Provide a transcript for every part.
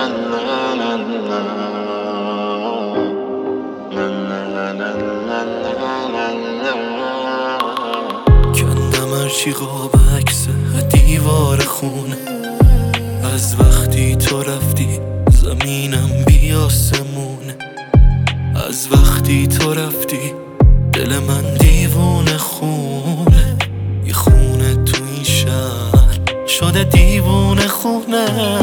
کندم هرچی قاب عکس دیوار خونه، از وقتی تو رفتی زمینم بی آسمونه، از وقتی تو رفتی دل من دیوونه خونه، یه خونه تو این شهر شده دیوونه خونه.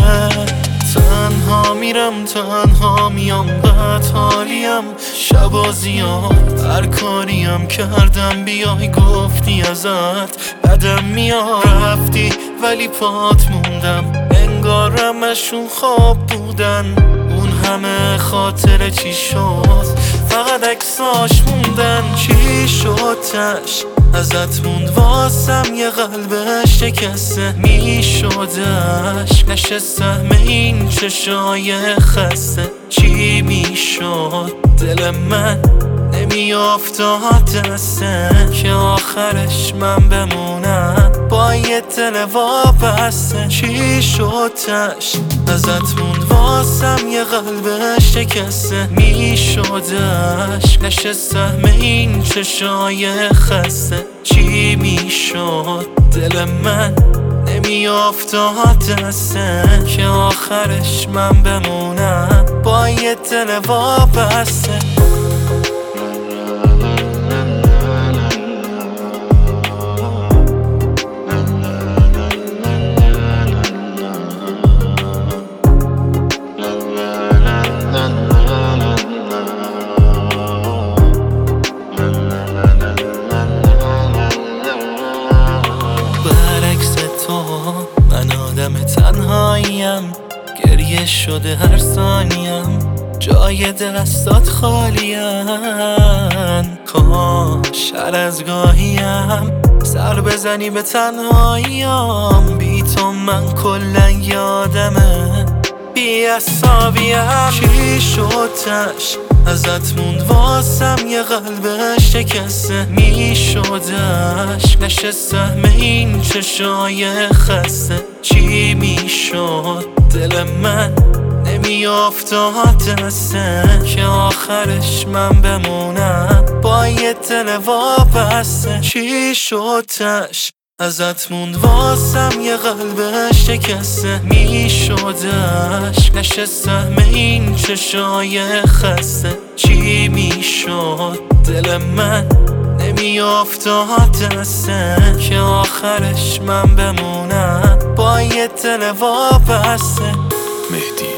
تنها میرم تنها میام، بد حالیم شبا زیاد، هر کاریم کردم بیای گفتی ازت بدم میاد. رفتی ولی پات موندم، انگار همشون خواب بودن، اون همه خاطر چی شد فقط عکساش موندن. چی شد تش ازت موند واسم یه قلبش شکسته، میشدش نشه سهم این چشای خسته. چی میشد دل من نمیافتاد دسته، که آخرش من بمونم با یه دل وابسته. چی شد تش ازت موند واسم یه قلبش شکسته، میشدش نشه سهم این چشای خسته. چی میشد دل من نمیافتاد دسته، که آخرش من بمونم با یه دل وابسته. برعکس تو من آدم تنهاییم، گریه شده هر ثانیم، جای دستات خالیم. کاش هر از گاهیم سر بزنی به تنهاییم، بی تو من کلا یادمه بی اصابیم. چی شد تش ازت موند واسم یه قلبش شکسته، میشدش نشه سهم این چشای خسته. چی میشد دل من نمیافتاد دسته، که آخرش من بمونم با یه دل وابسته. چی شد تش ازت موند واسم یه قلبش شکسته، میشدش نشه سهم این چشای خسته. چی میشد دل من نمیافتاد دسته، که آخرش من بمونم با یه دل وابسته. مهدی